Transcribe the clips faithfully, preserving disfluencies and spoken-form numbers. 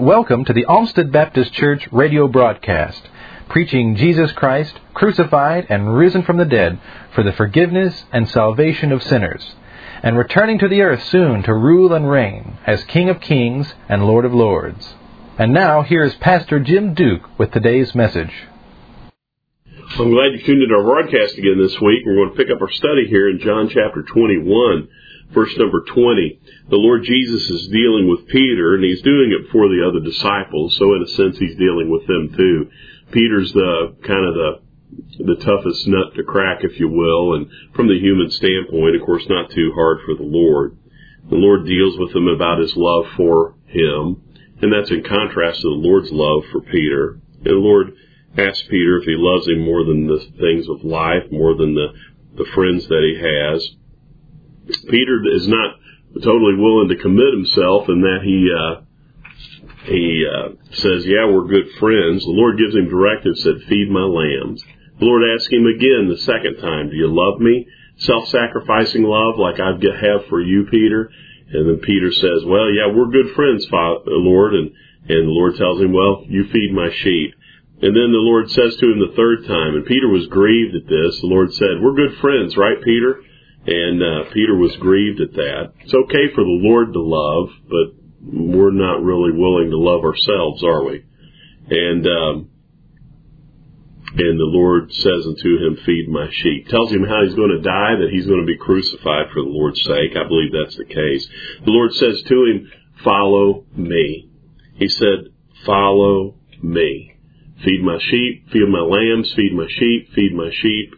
and welcome to the Olmsted Baptist Church radio broadcast, preaching Jesus Christ, crucified and risen from the dead for the forgiveness and salvation of sinners, and returning to the earth soon to rule and reign as King of Kings and Lord of Lords. And now, here's Pastor Jim Duke with today's message. I'm glad you tuned into our broadcast again this week. We're going to pick up our study here in John chapter twenty-one, verse number twenty. The Lord Jesus is dealing with Peter, and he's doing it for the other disciples, so in a sense he's dealing with them too. Peter's the kind of the the toughest nut to crack, if you will, and from the human standpoint, of course, not too hard for the Lord. The Lord deals with him about his love for him, and that's in contrast to the Lord's love for Peter. And the Lord asks Peter if he loves him more than the things of life, more than the, the friends that he has. Peter is not totally willing to commit himself in that he uh, he uh, says, yeah, we're good friends. The Lord gives him directives, said, feed my lambs. The Lord asks him again the second time, do you love me? Self-sacrificing love like I have for you, Peter. And then Peter says, well, yeah, we're good friends, Father, Lord. And, and the Lord tells him, well, you feed my sheep. And then the Lord says to him the third time, and Peter was grieved at this. The Lord said, we're good friends, right, Peter? And uh, Peter was grieved at that. It's okay for the Lord to love, but we're not really willing to love ourselves, are we? And um, and the Lord says unto him, feed my sheep. Tells him how he's going to die, that he's going to be crucified for the Lord's sake. I believe that's the case. The Lord says to him, follow me. He said, follow me. Feed my sheep, feed my lambs, feed my sheep, feed my sheep,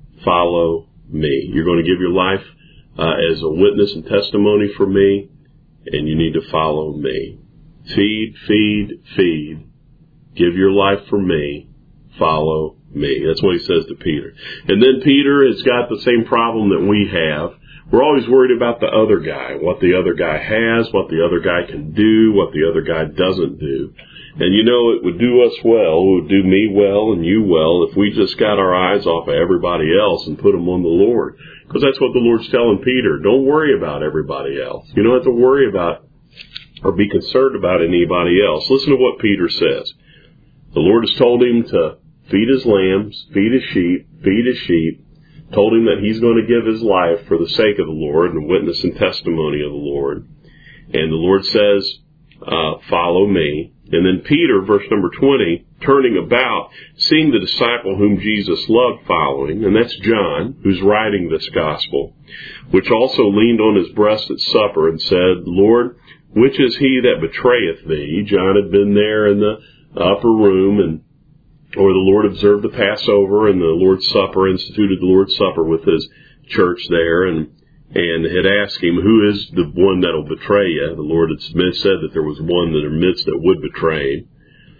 follow me. You're going to give your life uh, as a witness and testimony for me, and you need to follow me. Feed, feed, feed. Give your life for me. Follow me. That's what he says to Peter. And then Peter has got the same problem that we have. We're always worried about the other guy, what the other guy has, what the other guy can do, what the other guy doesn't do. And you know, it would do us well, it would do me well and you well if we just got our eyes off of everybody else and put them on the Lord. Because that's what the Lord's telling Peter. Don't worry about everybody else. You don't have to worry about or be concerned about anybody else. Listen to what Peter says. The Lord has told him to feed his lambs, feed his sheep, feed his sheep. Told him that he's going to give his life for the sake of the Lord and witness and testimony of the Lord. And the Lord says, uh, follow me. And then Peter, verse number twenty, turning about, seeing the disciple whom Jesus loved following, and that's John, who's writing this gospel, which also leaned on his breast at supper and said, Lord, which is he that betrayeth thee? John had been there in the upper room, and or the Lord observed the Passover and the Lord's Supper, instituted the Lord's Supper with his church there, and and had asked him, who is the one that will betray you? The Lord had said that there was one in their midst that would betray him.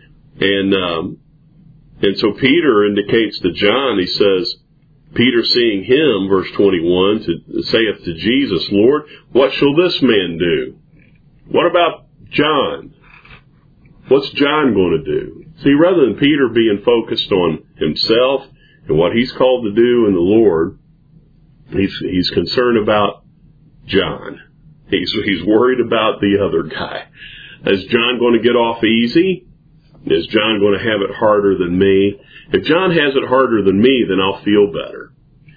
And, um, and so Peter indicates to John, he says, Peter seeing him, verse twenty-one, to, saith to Jesus, Lord, what shall this man do? What about John? What's John going to do? See, rather than Peter being focused on himself and what he's called to do in the Lord, he's he's concerned about John. He's he's worried about the other guy. Is John going to get off easy? Is John going to have it harder than me? If John has it harder than me, then I'll feel better.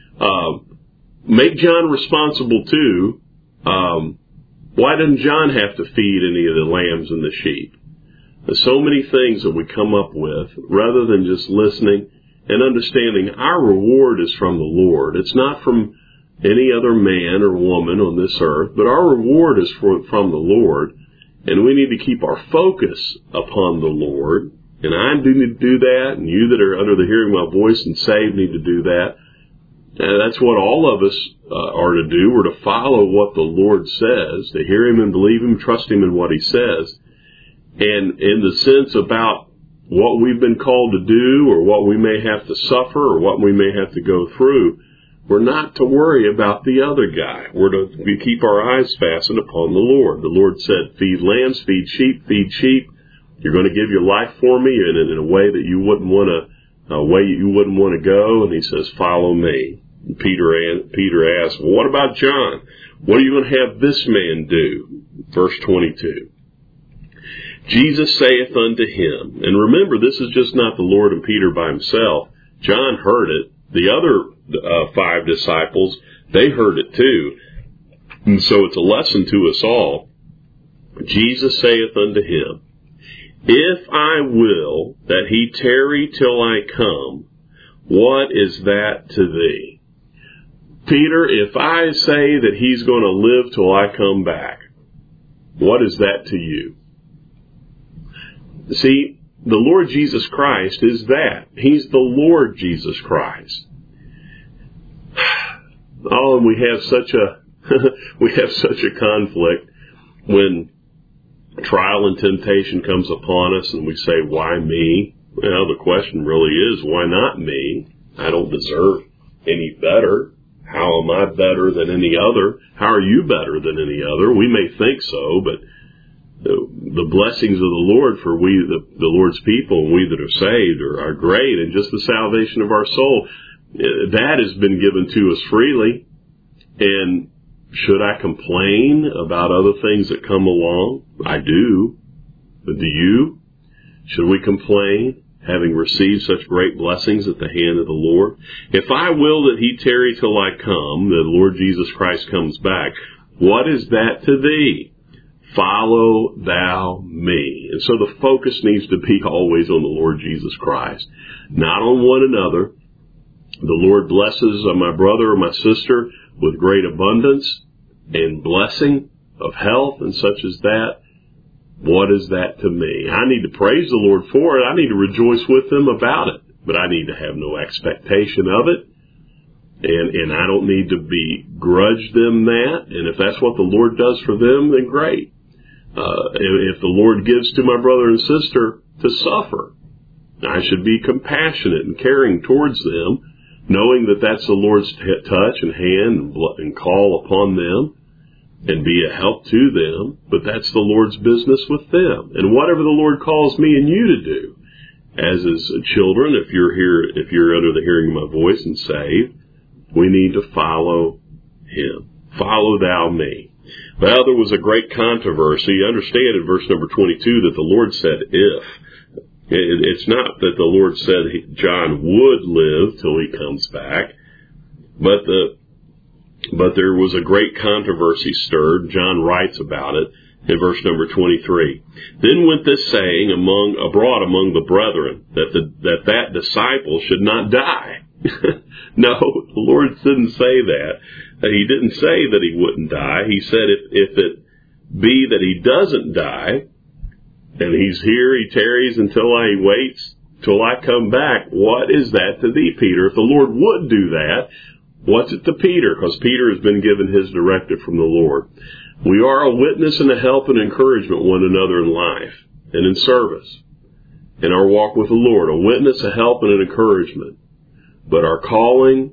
Um, make John responsible too. Um, why doesn't John have to feed any of the lambs and the sheep? There's so many things that we come up with rather than just listening and understanding our reward is from the Lord. It's not from any other man or woman on this earth, but our reward is for, from the Lord, and we need to keep our focus upon the Lord. And I do need to do that, and you that are under the hearing of my voice and saved need to do that. And that's what all of us uh, are to do. We're to follow what the Lord says, to hear him and believe him, trust him in what he says. And in the sense about what we've been called to do or what we may have to suffer or what we may have to go through, we're not to worry about the other guy. We're to we keep our eyes fastened upon the Lord. The Lord said, feed lambs, feed sheep, feed sheep. You're going to give your life for me in, in a way that you wouldn't want to, a way you wouldn't want to go. And he says, follow me. And Peter, Peter asked, well, what about John? What are you going to have this man do? Verse twenty-two. Jesus saith unto him, and remember, this is just not the Lord and Peter by himself. John heard it. The other uh, five disciples, they heard it too. And so it's a lesson to us all. Jesus saith unto him, If I will that he tarry till I come, what is that to thee? Peter, if I say that he's going to live till I come back, what is that to you? See, the Lord Jesus Christ is that. He's the Lord Jesus Christ. Oh, and we have such a we have such a conflict when trial and temptation comes upon us and we say, why me? Well, the question really is, why not me? I don't deserve any better. How am I better than any other? How are you better than any other? We may think so, but the, the blessings of the Lord for we, the, the Lord's people, and we that are saved are, are great, and just the salvation of our soul, that has been given to us freely. And should I complain about other things that come along? I do. But do you? Should we complain, having received such great blessings at the hand of the Lord? If I will that he tarry till I come, the Lord Jesus Christ comes back, what is that to thee? Follow thou me. And so the focus needs to be always on the Lord Jesus Christ, not on one another. The Lord blesses my brother or my sister with great abundance and blessing of health and such as that. What is that to me? I need to praise the Lord for it. I need to rejoice with them about it. But I need to have no expectation of it. And, and I don't need to begrudge them that. And if that's what the Lord does for them, then great. Uh, if, if the Lord gives to my brother and sister to suffer, I should be compassionate and caring towards them, knowing that that's the Lord's touch and hand and call upon them and be a help to them, but that's the Lord's business with them. And whatever the Lord calls me and you to do, as his children, if you're here, if you're under the hearing of my voice and saved, we need to follow him. Follow thou me. Well, there was a great controversy. Understand in verse number twenty-two that the Lord said if. It's not that the Lord said John would live till he comes back, but the but there was a great controversy stirred. John writes about it in verse number twenty-three. Then went this saying among abroad among the brethren that the, that that disciple should not die. No, the Lord didn't say that. He didn't say that he wouldn't die. He said if, if it be that he doesn't die, and he's here, he tarries until I, he waits till I come back, what is that to thee, Peter? If the Lord would do that, what's it to Peter? Because Peter has been given his directive from the Lord. We are a witness and a help and encouragement one another in life and in service, in our walk with the Lord. A witness, a help, and an encouragement. But our calling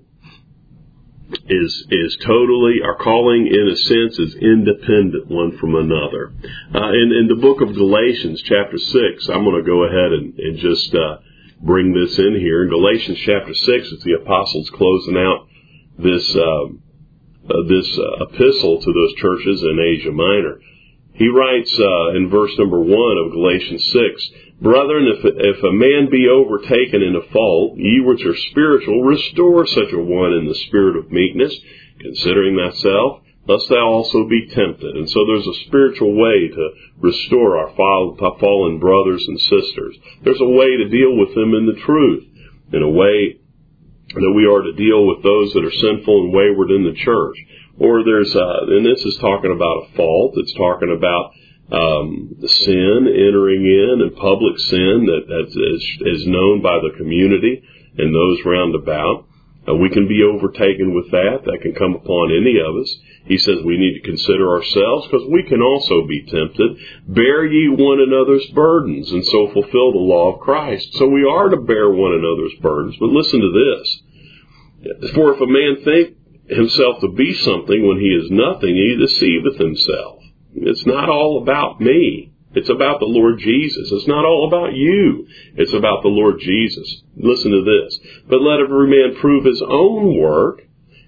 is is totally, our calling in a sense is independent one from another. Uh, in, in the book of Galatians chapter six, I'm going to go ahead and, and just uh, bring this in here. In Galatians chapter six, it's the apostles closing out this uh, uh, this uh, epistle to those churches in Asia Minor. He writes uh, in verse number one of Galatians six, Brethren, if, if a man be overtaken in a fault, ye which are spiritual, restore such a one in the spirit of meekness, considering thyself, lest thou also be tempted. And so there's a spiritual way to restore our fallen brothers and sisters. There's a way to deal with them in the truth, in a way that we are to deal with those that are sinful and wayward in the church. Or there's, uh, and this is talking about a fault. It's talking about um, the sin entering in, and public sin that, that is, is known by the community and those round about. Uh, we can be overtaken with that. That can come upon any of us. He says we need to consider ourselves because we can also be tempted. Bear ye one another's burdens and so fulfill the law of Christ. So we are to bear one another's burdens. But listen to this. For if a man think himself to be something when he is nothing, he deceiveth himself. It's not all about me. It's about the Lord Jesus. It's not all about you. It's about the Lord Jesus. Listen to this. But let every man prove his own work,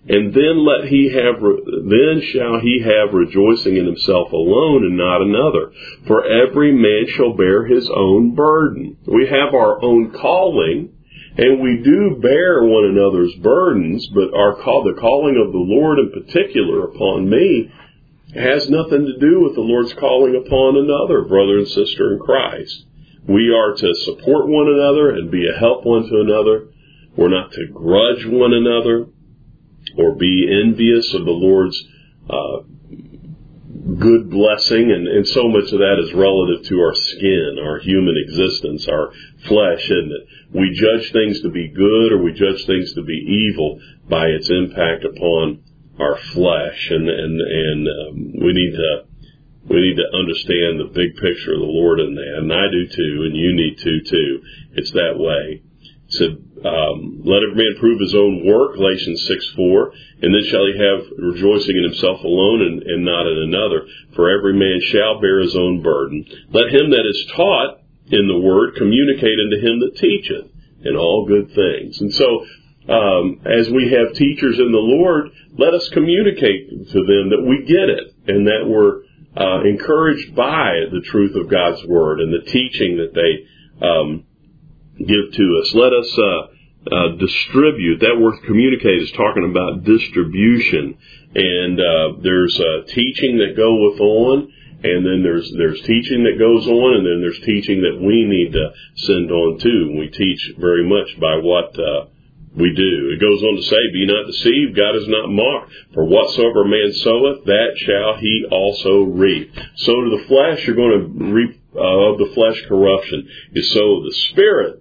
And then let he have, then shall he have rejoicing in himself alone and not another. For every man shall bear his own burden. We have our own calling, and we do bear one another's burdens, but our call, the calling of the Lord in particular upon me, has nothing to do with the Lord's calling upon another brother and sister in Christ. We are to support one another and be a help one to another. We're not to grudge one another or be envious of the Lord's uh, good blessing. And, and so much of that is relative to our skin, our human existence, our flesh, isn't it? We judge things to be good or we judge things to be evil by its impact upon our flesh, and and and um, we need to we need to understand the big picture of the Lord in that, and I do too, and you need to too. It's that way. It said, um, "Let every man prove his own work," Galatians six four, and then shall he have rejoicing in himself alone and, and not in another. For every man shall bear his own burden. Let him that is taught in the word communicate unto him that teacheth in all good things. And so, Um, as we have teachers in the Lord, let us communicate to them that we get it and that we're uh, encouraged by the truth of God's Word and the teaching that they um, give to us. Let us uh, uh, distribute. That word communicate is talking about distribution. And uh, there's uh, teaching that goeth on, and then there's there's teaching that goes on, and then there's teaching that we need to send on too. We teach very much by what Uh, We do. It goes on to say, "Be not deceived, God is not mocked. For whatsoever a man soweth, that shall he also reap." Sow to the flesh, you're going to reap uh, of the flesh corruption. You sow the Spirit.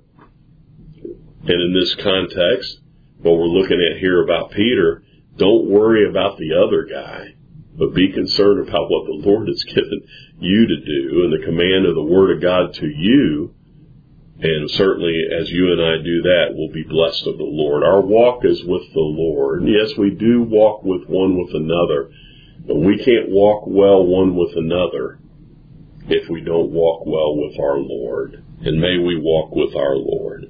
And in this context, what we're looking at here about Peter, don't worry about the other guy, but be concerned about what the Lord has given you to do and the command of the Word of God to you. And certainly, as you and I do that, we'll be blessed of the Lord. Our walk is with the Lord. Yes, we do walk with one with another, but we can't walk well one with another if we don't walk well with our Lord. And may we walk with our Lord.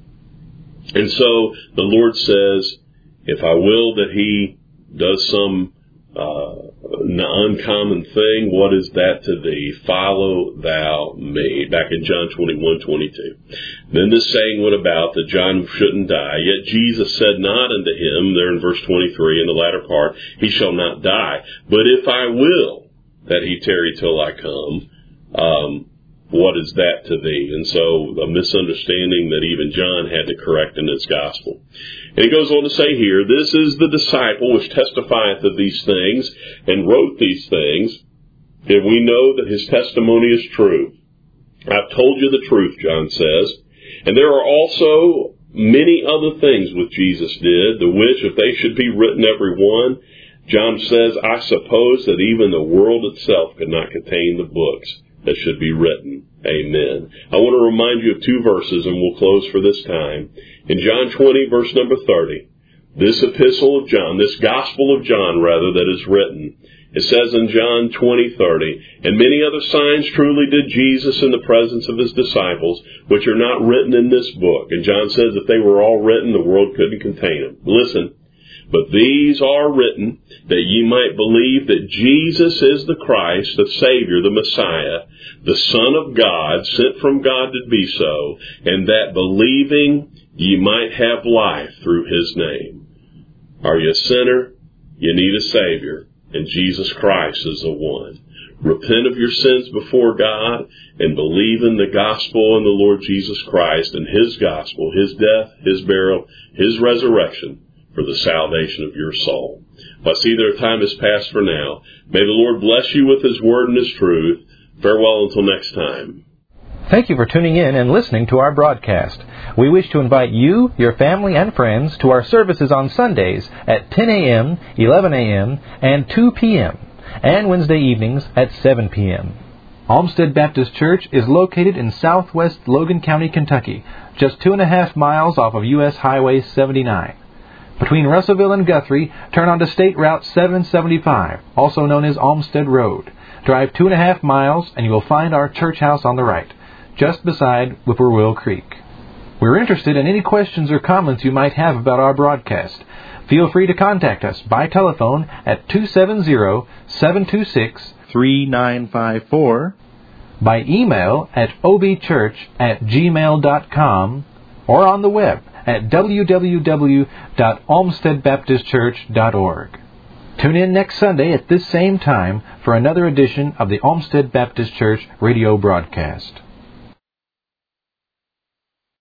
And so, the Lord says, if I will that He does some uh, uncommon thing, what is that to thee? Follow thou me. Back in John twenty-one twenty-two. Then this saying went about that John shouldn't die. Yet Jesus said not unto him, there in verse twenty-three, in the latter part, he shall not die. But if I will that he tarry till I come, um, what is that to thee? And so a misunderstanding that even John had to correct in his gospel. And he goes on to say here, "This is the disciple which testifieth of these things and wrote these things, and we know that his testimony is true. I've told you the truth," John says. "And there are also many other things which Jesus did, the which, if they should be written every one," John says, "I suppose that even the world itself could not contain the books that should be written." Amen. I want to remind you of two verses, and we'll close for this time. In John twenty, verse number thirty, this epistle of John, this gospel of John, rather, that is written, it says in John twenty thirty, "And many other signs truly did Jesus in the presence of his disciples, which are not written in this book." And John says if they were all written, the world couldn't contain them. Listen. "But these are written, that ye might believe that Jesus is the Christ, the Savior, the Messiah, the Son of God, sent from God to be so, and that believing ye might have life through his name." Are you a sinner? You need a Savior, and Jesus Christ is the one. Repent of your sins before God and believe in the gospel and the Lord Jesus Christ and his gospel, his death, his burial, his resurrection, for the salvation of your soul. Well, I see that our time has passed for now. May the Lord bless you with his word and his truth. Farewell until next time. Thank you for tuning in and listening to our broadcast. We wish to invite you, your family, and friends to our services on Sundays at ten a.m., eleven a.m., and two p.m., and Wednesday evenings at seven p.m. Olmsted Baptist Church is located in southwest Logan County, Kentucky, just two and a half miles off of U S Highway seventy-nine. Between Russellville and Guthrie, turn onto State Route seven seventy-five, also known as Olmsted Road. Drive two and a half miles and you will find our church house on the right, just beside Whippoorwill Creek. We're interested in any questions or comments you might have about our broadcast. Feel free to contact us by telephone at two seven zero, seven two six, three nine five four, by email at obchurch at gmail dot com, or on the web at w w w dot olmsted baptist church dot org. Tune in next Sunday at this same time for another edition of the Olmsted Baptist Church radio broadcast.